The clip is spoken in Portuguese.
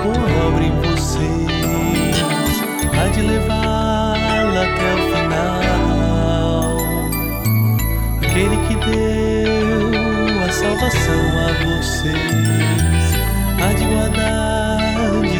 boa obra em vocês há de levá-la até o final. Aquele que deu a salvação a vocês há de guardar